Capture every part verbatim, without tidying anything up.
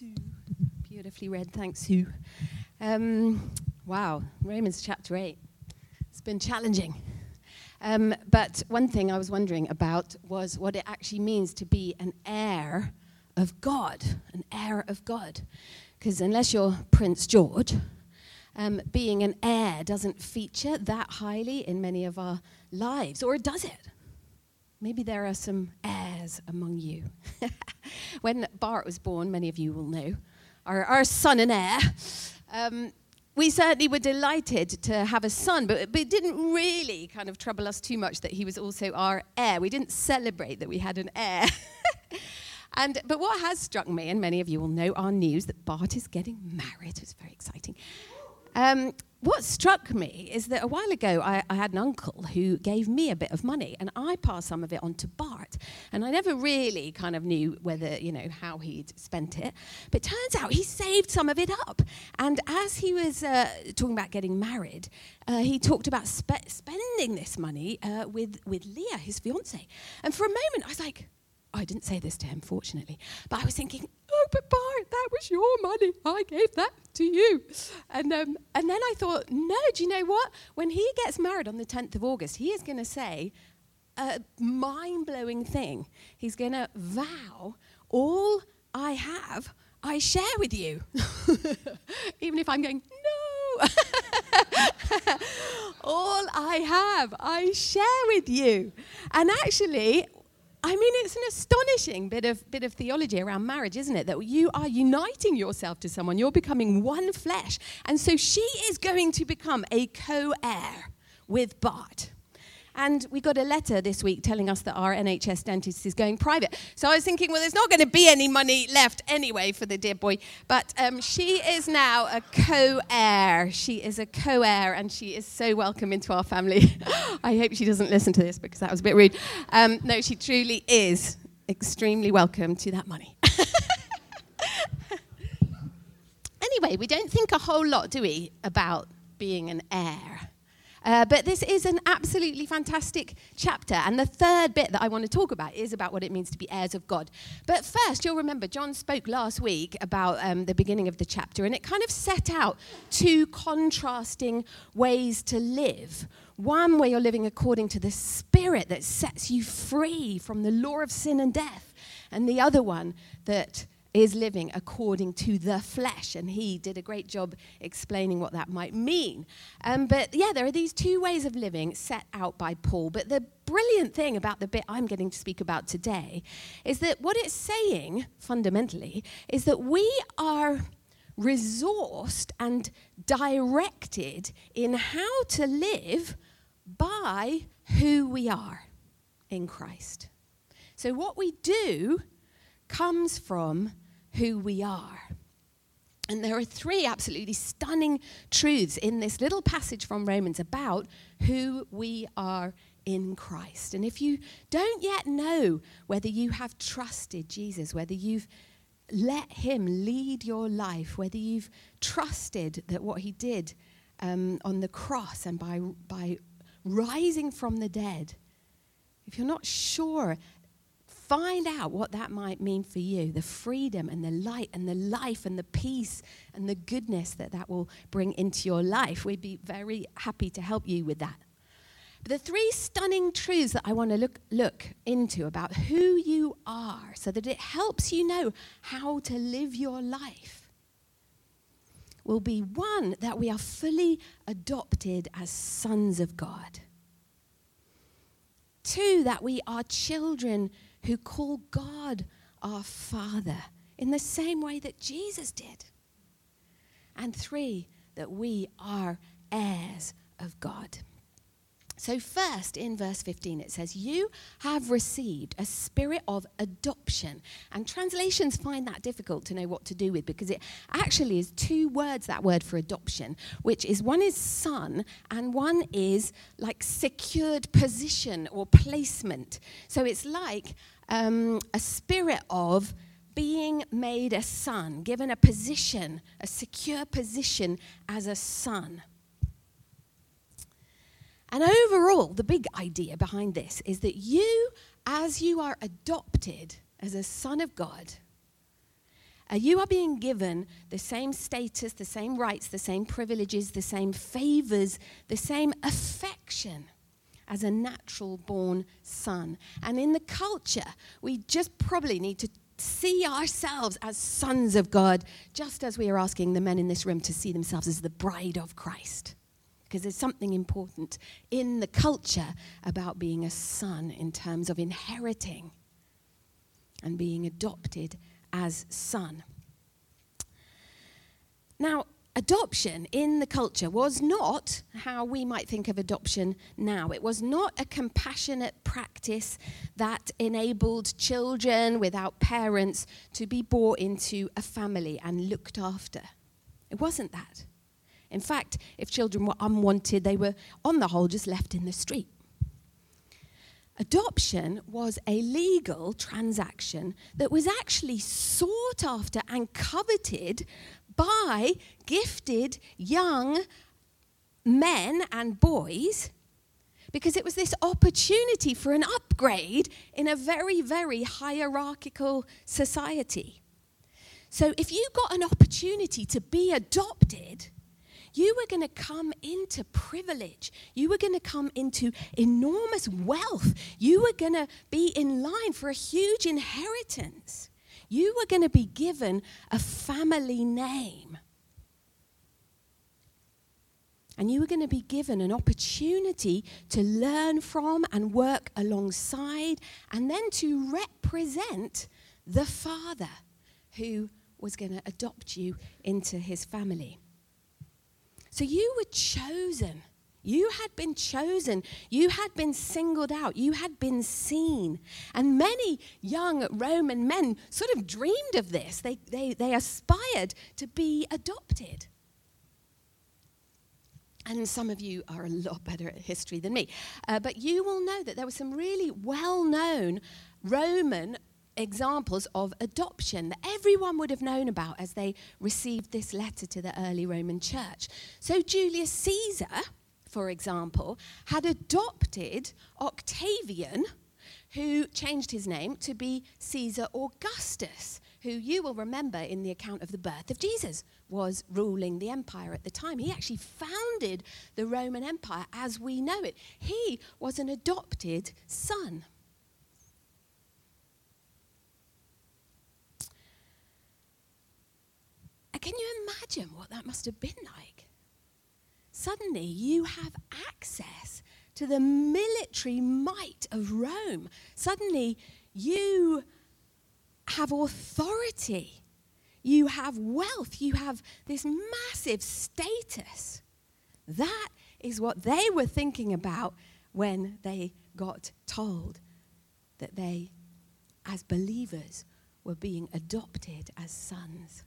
Sue. Beautifully read, thanks, Sue. Um, wow, Romans chapter eight. It's been challenging. Um, but one thing I was wondering about was what it actually means to be an heir of God, an heir of God. Because unless you're Prince George, um, being an heir doesn't feature that highly in many of our lives, or does it? Maybe there are some heirs among you. When Bart was born, many of you will know, our, our son and heir, um, we certainly were delighted to have a son, but, but it didn't really kind of trouble us too much that he was also our heir. We didn't celebrate that we had an heir. and But what has struck me, and many of you will know our news, that Bart is getting married. It's very exciting. Um, what struck me is that a while ago I, I had an uncle who gave me a bit of money, and I passed some of it on to Bart. And I never really kind of knew whether, you know, how he'd spent it. But it turns out he saved some of it up. And as he was uh, talking about getting married, uh, he talked about spe- spending this money uh, with, with Leah, his fiancée. And for a moment I was like, I didn't say this to him, fortunately, but I was thinking, oh, but Bart, that was your money. I gave that to you. And um, and then I thought, no, do you know what? When he gets married on the tenth of August, he is going to say a mind-blowing thing. He's going to vow, all I have, I share with you. Even if I'm going, no. All I have, I share with you. And actually, I mean, it's an astonishing bit of bit of theology around marriage, isn't it? That you are uniting yourself to someone. You're becoming one flesh. And so she is going to become a co-heir with Bart. And we got a letter this week telling us that our N H S dentist is going private. So I was thinking, well, there's not going to be any money left anyway for the dear boy. But um, she is now a co-heir. She is a co-heir, and she is so welcome into our family. I hope she doesn't listen to this because that was a bit rude. Um, no, she truly is extremely welcome to that money. Anyway, we don't think a whole lot, do we, about being an heir? Uh, but this is an absolutely fantastic chapter. And the third bit that I want to talk about is about what it means to be heirs of God. But first, you'll remember, John spoke last week about um, the beginning of the chapter, and it kind of set out two contrasting ways to live. One where you're living according to the Spirit that sets you free from the law of sin and death, and the other one that is living according to the flesh. And he did a great job explaining what that might mean. Um, but yeah, there are these two ways of living set out by Paul. But the brilliant thing about the bit I'm getting to speak about today is that what it's saying, fundamentally, is that we are resourced and directed in how to live by who we are in Christ. So what we do comes from who we are. And there are three absolutely stunning truths in this little passage from Romans about who we are in Christ. And if you don't yet know whether you have trusted Jesus, whether you've let him lead your life, whether you've trusted that what he did um, on the cross and by, by rising from the dead, if you're not sure, find out what that might mean for you, the freedom and the light and the life and the peace and the goodness that that will bring into your life. We'd be very happy to help you with that. But the three stunning truths that I want to look, look into about who you are so that it helps you know how to live your life will be, one, that we are fully adopted as sons of God. Two, that we are children who call God our Father in the same way that Jesus did. And three, that we are heirs of God. So first, in verse fifteen, it says, you have received a spirit of adoption. And translations find that difficult to know what to do with because it actually is two words, that word for adoption, which is one is son and one is like secured position or placement. So it's like um, a spirit of being made a son, given a position, a secure position as a son. And overall, the big idea behind this is that you, as you are adopted as a son of God, Uh, you are being given the same status, the same rights, the same privileges, the same favors, the same affection as a natural-born son. And in the culture, we just probably need to see ourselves as sons of God, just as we are asking the men in this room to see themselves as the bride of Christ. Because there's something important in the culture about being a son in terms of inheriting and being adopted as son. Now, adoption in the culture was not how we might think of adoption now. It was not a compassionate practice that enabled children without parents to be brought into a family and looked after. It wasn't that. In fact, if children were unwanted, they were, on the whole, just left in the street. Adoption was a legal transaction that was actually sought after and coveted by gifted young men and boys, because it was this opportunity for an upgrade in a very, very hierarchical society. So if you got an opportunity to be adopted, you were going to come into privilege. You were going to come into enormous wealth. You were going to be in line for a huge inheritance. You were going to be given a family name. And you were going to be given an opportunity to learn from and work alongside, and then to represent the father who was going to adopt you into his family. So you were chosen. You had been chosen. You had been singled out. You had been seen. And many young Roman men sort of dreamed of this. They, they, they aspired to be adopted. And some of you are a lot better at history than me. Uh, but you will know that there were some really well-known Roman examples of adoption that everyone would have known about as they received this letter to the early Roman church. So Julius Caesar, for example, had adopted Octavian, who changed his name to be Caesar Augustus, who you will remember in the account of the birth of Jesus was ruling the empire at the time. He actually founded the Roman Empire as we know it. He was an adopted son. Can you imagine what that must have been like? Suddenly you have access to the military might of Rome. Suddenly you have authority. You have wealth. You have this massive status. That is what they were thinking about when they got told that they, as believers, were being adopted as sons.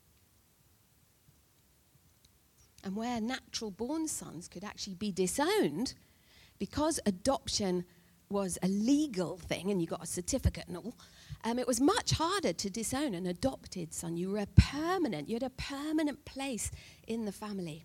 And where natural-born sons could actually be disowned, because adoption was a legal thing and you got a certificate and all, um, it was much harder to disown an adopted son. You were a permanent, you had a permanent place in the family.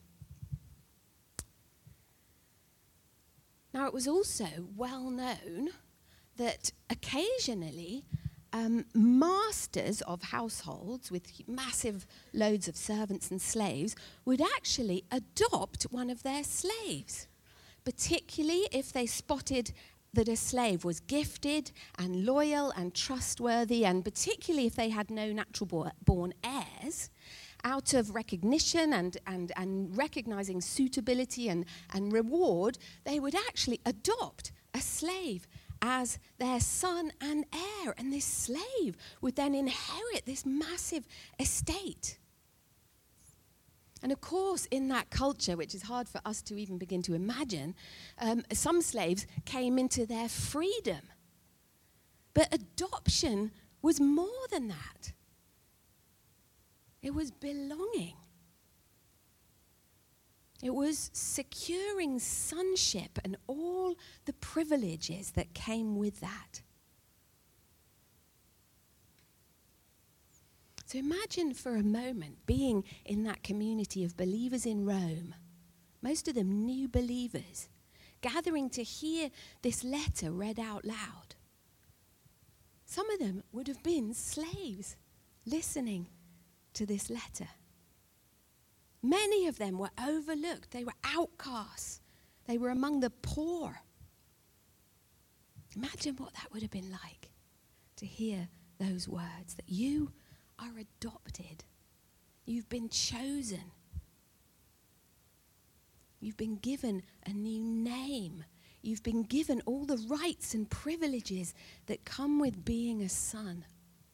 Now, it was also well known that occasionally Um, masters of households with massive loads of servants and slaves would actually adopt one of their slaves, particularly if they spotted that a slave was gifted and loyal and trustworthy, and particularly if they had no natural-born heirs. Out of recognition and, and, and recognizing suitability and, and reward, they would actually adopt a slave as their son and heir, and this slave would then inherit this massive estate. And of course, in that culture, which is hard for us to even begin to imagine, um, some slaves came into their freedom. But adoption was more than that. It was belonging. It was securing sonship and all the privileges that came with that. So imagine for a moment being in that community of believers in Rome, most of them new believers, gathering to hear this letter read out loud. Some of them would have been slaves listening to this letter. Many of them were overlooked. They were outcasts. They were among the poor. Imagine what that would have been like to hear those words, that you are adopted. You've been chosen. You've been given a new name. You've been given all the rights and privileges that come with being a son.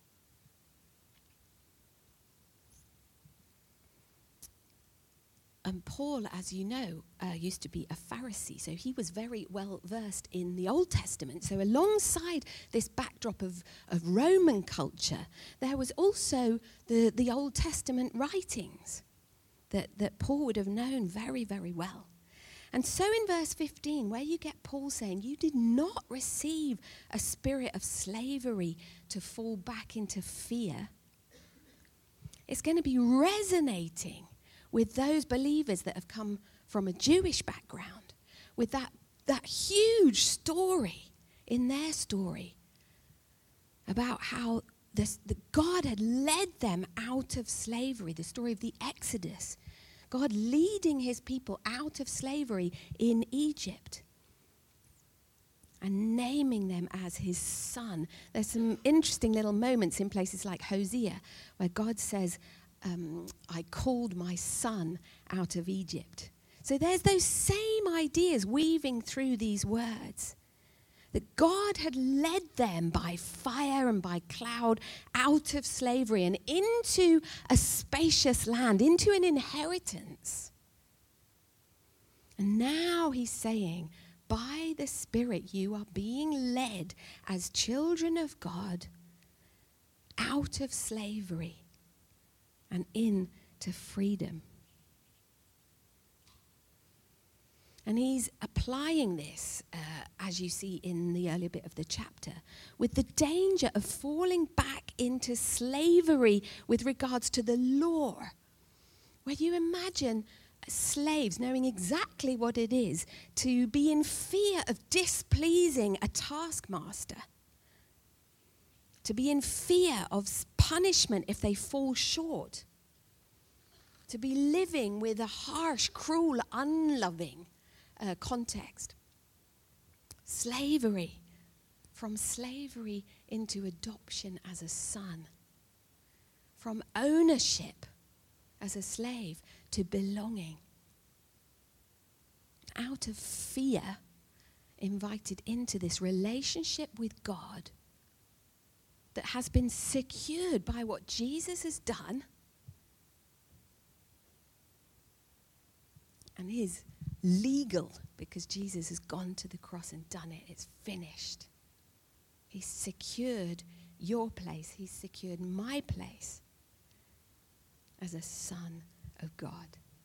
And Paul, as you know, uh, used to be a Pharisee, so he was very well versed in the Old Testament. So alongside this backdrop of, of Roman culture, there was also the, the Old Testament writings that, that Paul would have known very, very well. And so in verse fifteen, where you get Paul saying, you did not receive a spirit of slavery to fall back into fear, it's going to be resonating with those believers that have come from a Jewish background, with that, that huge story in their story about how this, the God had led them out of slavery, the story of the Exodus, God leading his people out of slavery in Egypt and naming them as his son. There's some interesting little moments in places like Hosea where God says, Um, I called my son out of Egypt. So there's those same ideas weaving through these words. That God had led them by fire and by cloud out of slavery and into a spacious land, into an inheritance. And now he's saying, by the Spirit you are being led as children of God out of slavery and into freedom. And he's applying this, uh, as you see in the earlier bit of the chapter, with the danger of falling back into slavery with regards to the law. Where you imagine slaves knowing exactly what it is to be in fear of displeasing a taskmaster, to be in fear of punishment if they fall short, to be living with a harsh, cruel, unloving uh, context. Slavery, from slavery into adoption as a son, from ownership as a slave to belonging, out of fear, invited into this relationship with God that has been secured by what Jesus has done and is legal because Jesus has gone to the cross and done it. It's finished. He's secured your place. He's secured my place as a son of God.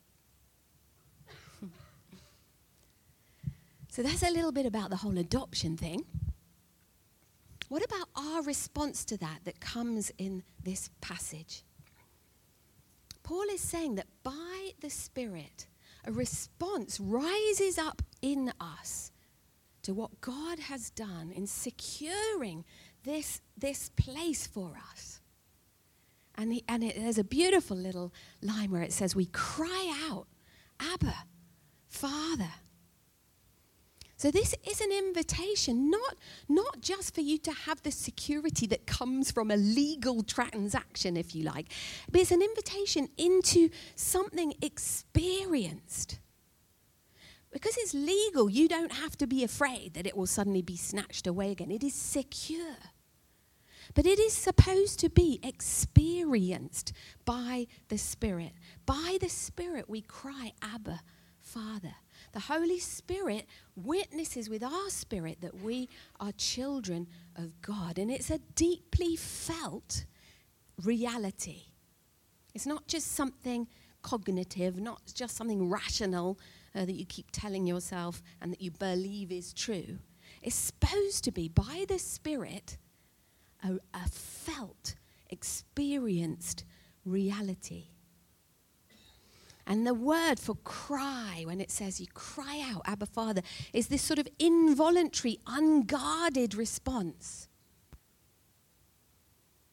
So that's a little bit about the whole adoption thing. What about our response to that that comes in this passage? Paul is saying that by the Spirit, a response rises up in us to what God has done in securing this, this place for us. And, he, and it, there's a beautiful little line where it says, we cry out, Abba, Father. So this is an invitation, not, not just for you to have the security that comes from a legal transaction, if you like, but it's an invitation into something experienced. Because it's legal, you don't have to be afraid that it will suddenly be snatched away again. It is secure. But it is supposed to be experienced by the Spirit. By the Spirit we cry, Abba, Father. The Holy Spirit witnesses with our spirit that we are children of God. And it's a deeply felt reality. It's not just something cognitive, not just something rational uh, that you keep telling yourself and that you believe is true. It's supposed to be, by the Spirit, a, a felt, experienced reality. And the word for cry, when it says you cry out, Abba Father, is this sort of involuntary, unguarded response.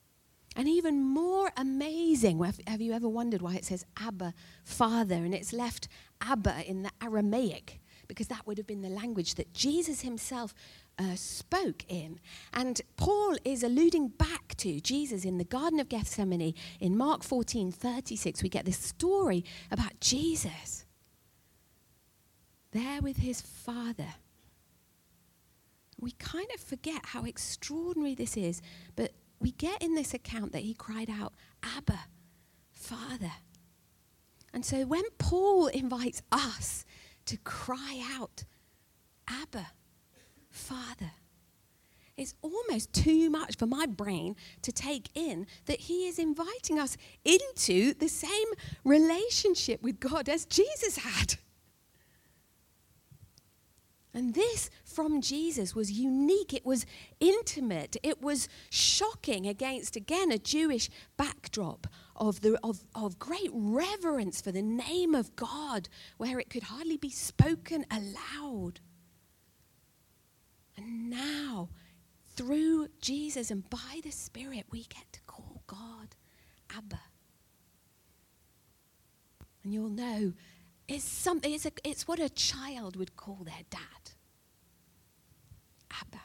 And even more amazing, have, have you ever wondered why it says Abba, Father, and it's left Abba in the Aramaic? Because that would have been the language that Jesus himself uh, spoke in. And Paul is alluding back to Jesus in the Garden of Gethsemane. In Mark fourteen thirty-six, we get this story about Jesus there with his Father. We kind of forget how extraordinary this is, but we get in this account that he cried out, Abba, Father. And so when Paul invites us to cry out, Abba, Father, it's almost too much for my brain to take in that he is inviting us into the same relationship with God as Jesus had. And this from Jesus was unique. It was intimate. It was shocking against, again, a Jewish backdrop of, the, of, of great reverence for the name of God, where it could hardly be spoken aloud. And now, through Jesus and by the Spirit, we get to call God Abba. And you'll know It's something. It's, a, it's what a child would call their dad. Abba.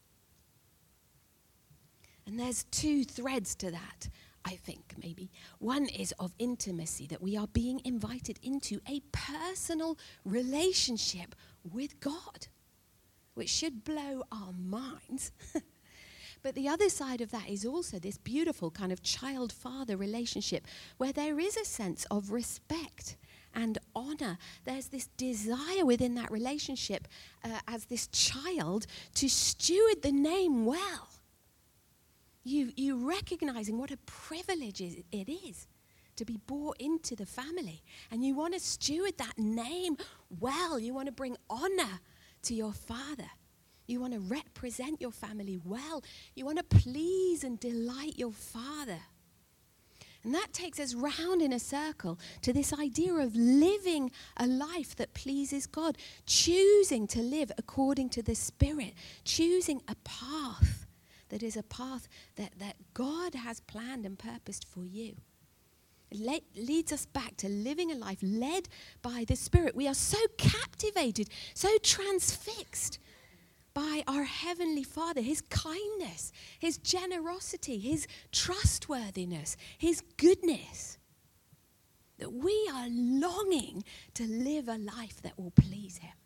And there's two threads to that, I think, maybe. One is of intimacy, that we are being invited into a personal relationship with God, which should blow our minds. But the other side of that is also this beautiful kind of child-father relationship where there is a sense of respect and honor. There's this desire within that relationship uh, as this child to steward the name well. You, you recognizing what a privilege it is to be brought into the family. And you want to steward that name well. You want to bring honor to your father. You want to represent your family well. You want to please and delight your father. And that takes us round in a circle to this idea of living a life that pleases God, choosing to live according to the Spirit, choosing a path that is a path that, that God has planned and purposed for you. It le- leads us back to living a life led by the Spirit. We are so captivated, so transfixed by our Heavenly Father, His kindness, His generosity, His trustworthiness, His goodness, that we are longing to live a life that will please Him.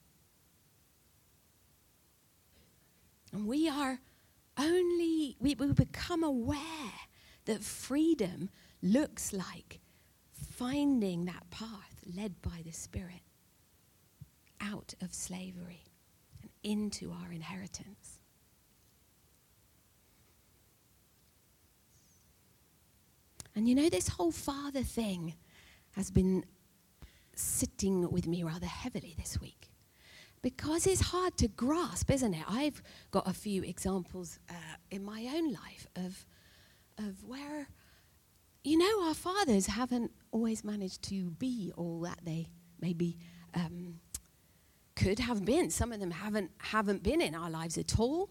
And we are only, we, we become aware that freedom looks like finding that path led by the Spirit out of slavery into our inheritance. And you know, this whole father thing has been sitting with me rather heavily this week because it's hard to grasp, isn't it? I've got a few examples uh, in my own life of, of where, you know, our fathers haven't always managed to be all that they maybe um, could have been. Some of them haven't haven't been in our lives at all.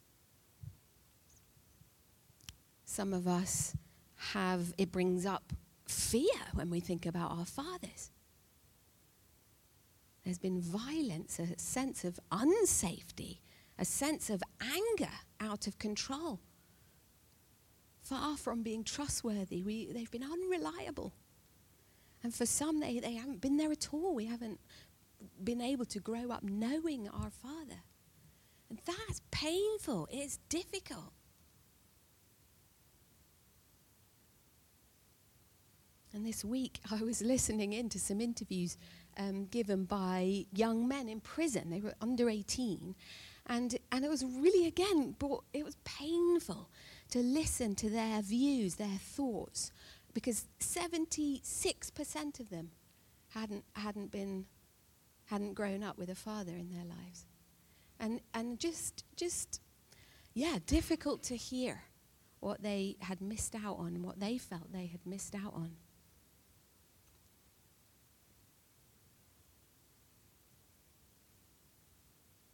Some of us have, it brings up fear when we think about our fathers. There's been violence, a sense of unsafety, a sense of anger out of control. Far from being trustworthy, we, they've been unreliable. And for some, they, they haven't been there at all. We haven't been able to grow up knowing our Father. And that's painful. It's difficult. And this week I was listening in to some interviews um, given by young men in prison. They were under eighteen. And, and it was really, again, brought, it was painful to listen to their views, their thoughts, because seventy-six percent of them hadn't hadn't been hadn't grown up with a father in their lives. And and just, just, yeah, difficult to hear what they had missed out on, what they felt they had missed out on.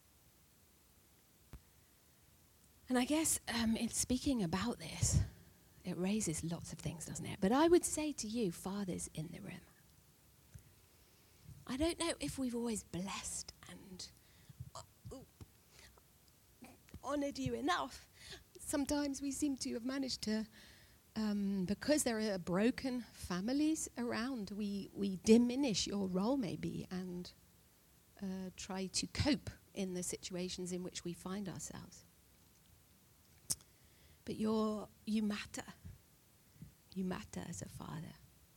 And I guess um, in speaking about this, It raises lots of things, doesn't it? But I would say to you, fathers in the room, I don't know if we've always blessed and uh, honored you enough. Sometimes we seem to have managed to, um, because there are broken families around, we, we diminish your role maybe and uh, try to cope in the situations in which we find ourselves. But you're, you matter. You matter as a father.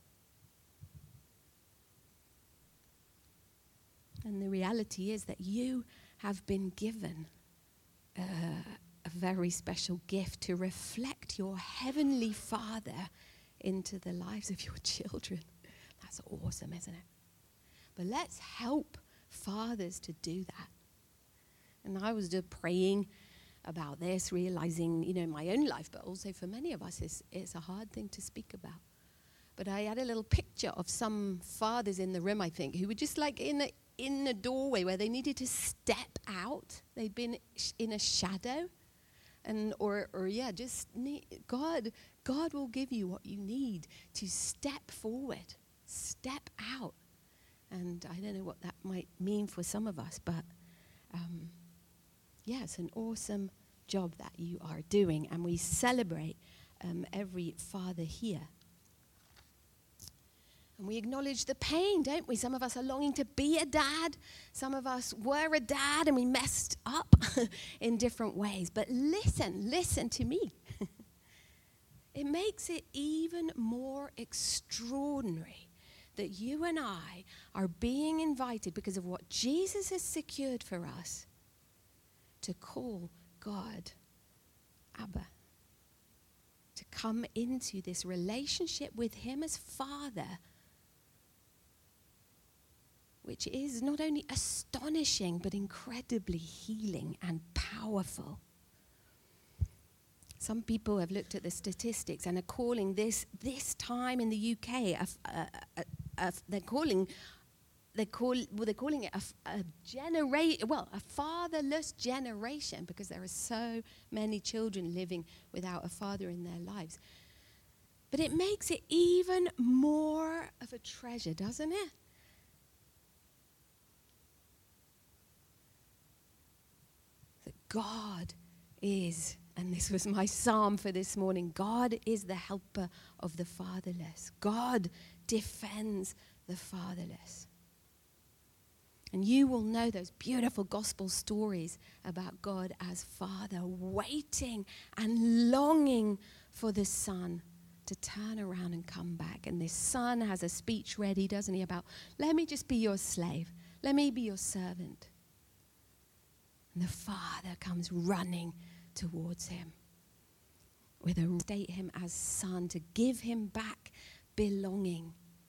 And the reality is that you have been given uh, a very special gift to reflect your heavenly Father into the lives of your children. That's awesome, isn't it? But let's help fathers to do that. And I was just praying about this, realizing, you know, in my own life, but also for many of us, it's, it's a hard thing to speak about. But I had a little picture of some fathers in the room, I think, who were just like in a, in a doorway where they needed to step out. They'd been sh- in a shadow. And or, or yeah, just need, God, God will give you what you need to step forward, step out. And I don't know what that might mean for some of us, but um, yeah, it's an awesome job that you are doing, and we celebrate um, every father here. And we acknowledge the pain, don't we? Some of us are longing to be a dad. Some of us were a dad and we messed up in different ways. But listen, listen to me. It makes it even more extraordinary that you and I are being invited because of what Jesus has secured for us to call God Abba. To come into this relationship with him as Father, which is not only astonishing, but incredibly healing and powerful. Some people have looked at the statistics and are calling this, this time in the U K, a, a, a, a, they're calling, they call, well, they're calling it a, a genera- well, a fatherless generation, because there are so many children living without a father in their lives. But it makes it even more of a treasure, doesn't it? God is, and this was my psalm for this morning, God is the helper of the fatherless. God defends the fatherless. And you will know those beautiful gospel stories about God as Father, waiting and longing for the Son to turn around and come back. And this Son has a speech ready, doesn't he, about, let me just be your slave. Let me be your servant. And the Father comes running towards him with a state him as son, to give him back belonging.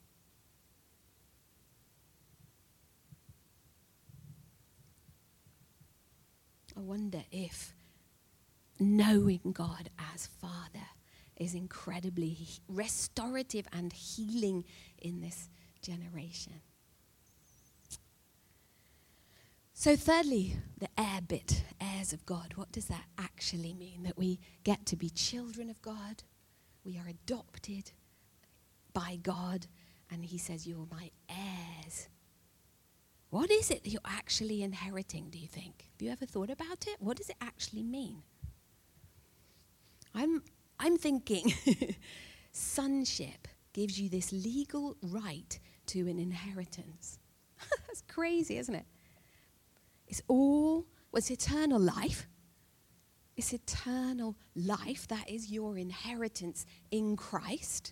I wonder if knowing God as Father is incredibly restorative and healing in this generation. So thirdly, the heir bit, heirs of God. What does that actually mean? That we get to be children of God. We are adopted by God. And he says, you're my heirs. What is it that you're actually inheriting, do you think? Have you ever thought about it? What does it actually mean? I'm, I'm thinking sonship gives you this legal right to an inheritance. That's crazy, isn't it? It's all, well, it's eternal life. It's eternal life. That is your inheritance in Christ.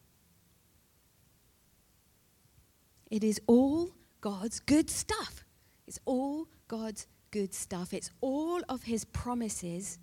It is all God's good stuff. It's all God's good stuff. It's all of his promises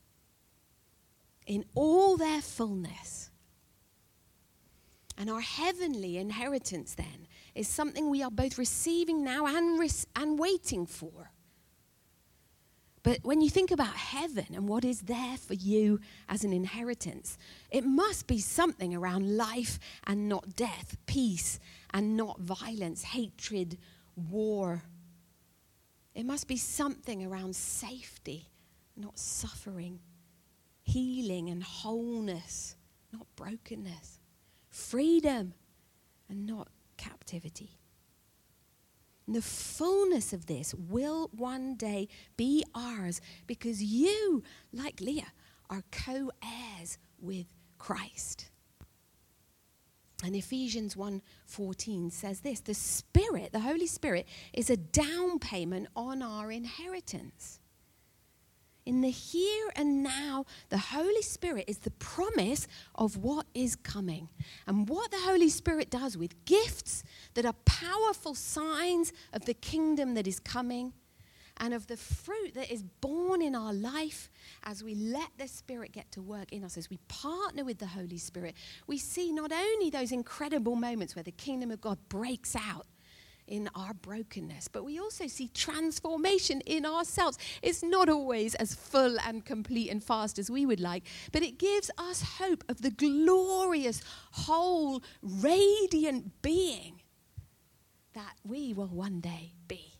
in all their fullness. And our heavenly inheritance then is something we are both receiving now and, re- and waiting for. But when you think about heaven and what is there for you as an inheritance, it must be something around life and not death, peace and not violence, hatred, war. It must be something around safety, not suffering, healing and wholeness not brokenness. Freedom and not captivity. And the fullness of this will one day be ours because you, like Leah, are co-heirs with Christ. And Ephesians one fourteen says this, the Spirit, the Holy Spirit, is a down payment on our inheritance. In the here and now, the Holy Spirit is the promise of what is coming. And what the Holy Spirit does with gifts that are powerful signs of the kingdom that is coming and of the fruit that is born in our life as we let the Spirit get to work in us, as we partner with the Holy Spirit, we see not only those incredible moments where the kingdom of God breaks out in our brokenness, but we also see transformation in ourselves. It's not always as full and complete and fast as we would like, but it gives us hope of the glorious, whole, radiant being that we will one day be.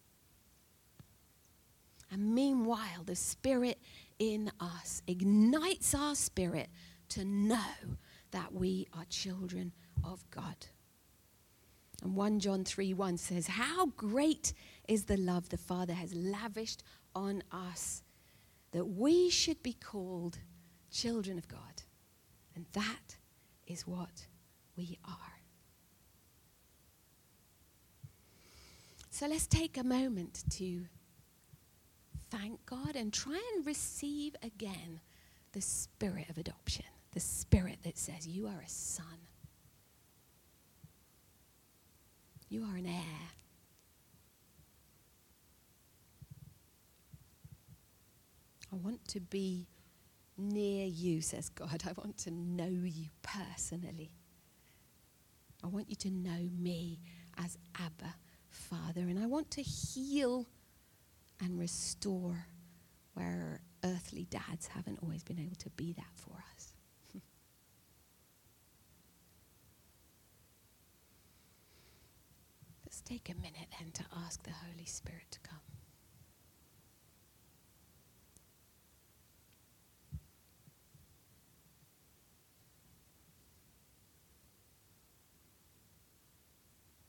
And meanwhile, the Spirit in us ignites our spirit to know that we are children of God. And First John three one says, how great is the love the Father has lavished on us, that we should be called children of God. And that is what we are. So let's take a moment to thank God and try and receive again the spirit of adoption, the spirit that says you are a son. You are an heir. I want to be near you, says God. I want to know you personally. I want you to know me as Abba, Father. And I want to heal and restore where earthly dads haven't always been able to be that for us. Let's take a minute then to ask the Holy Spirit to come.